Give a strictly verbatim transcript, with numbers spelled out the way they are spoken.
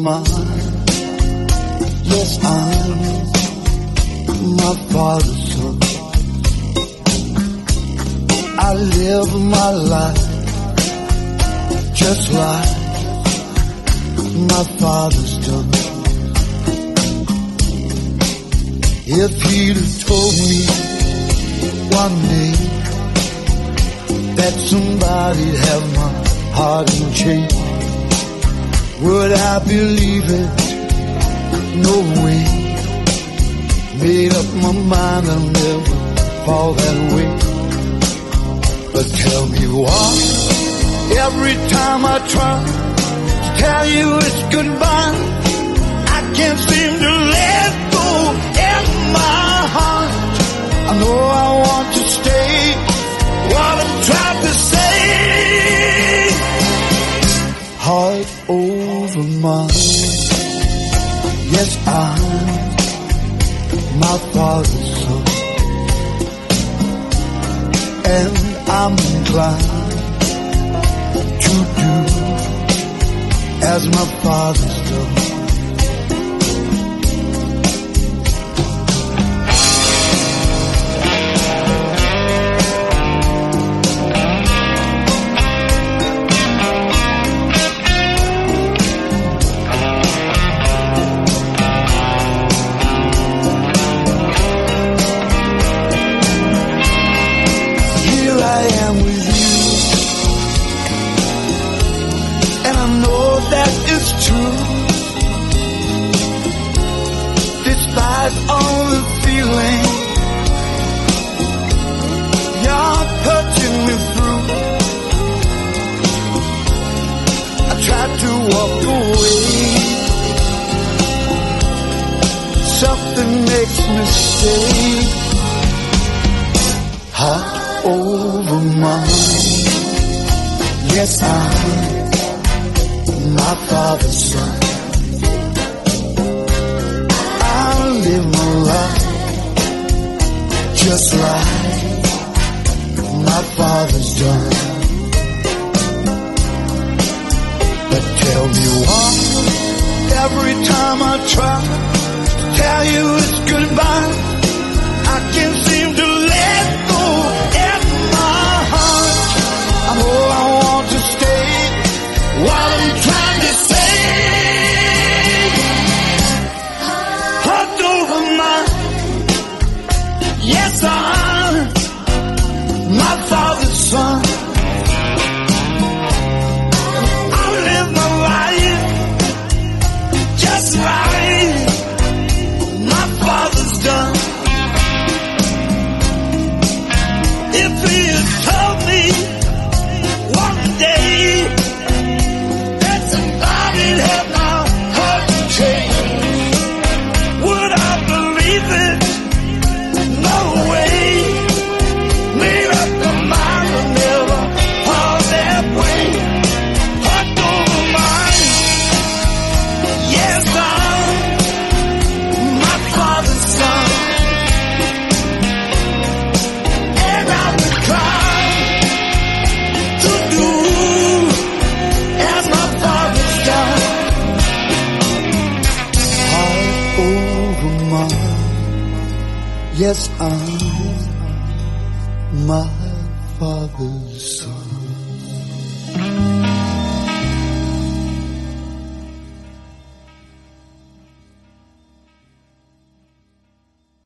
mine. Yes, I'm my father's son. I live my life just like my father's done. If he'd have told me one day that somebody'd have my heart in chains, would I believe it? No way. Made up my mind I'll never fall that way. But tell me why, every time I try to tell you it's goodbye, I can't seem to let go in my heart. I know I want to stay, what I'm trying to say. Heart over mind. Yes, I'm my father's son, and I'm inclined to do as my father's done. Despite all the feeling you're touching me through, I tried to walk away. Something makes me stay. Heart over mind. Yes, I'm my father's son. Live my life just like my father's done. But tell me why, every time I try to tell you it's goodbye, I can't seem to let go in my heart. I know I want to stay, what I'm trying to say. Yes, I'm my father's son. I live my life just like my father's done. If he had told me one day that somebody'd have my heart changed, would I believe it? No way. Made up the mind to never fall that way. Heart over mind. Yes, I'm my father's son, and I'm inclined to do as my father's done. Heart over mind. Yes, I'm my father's son.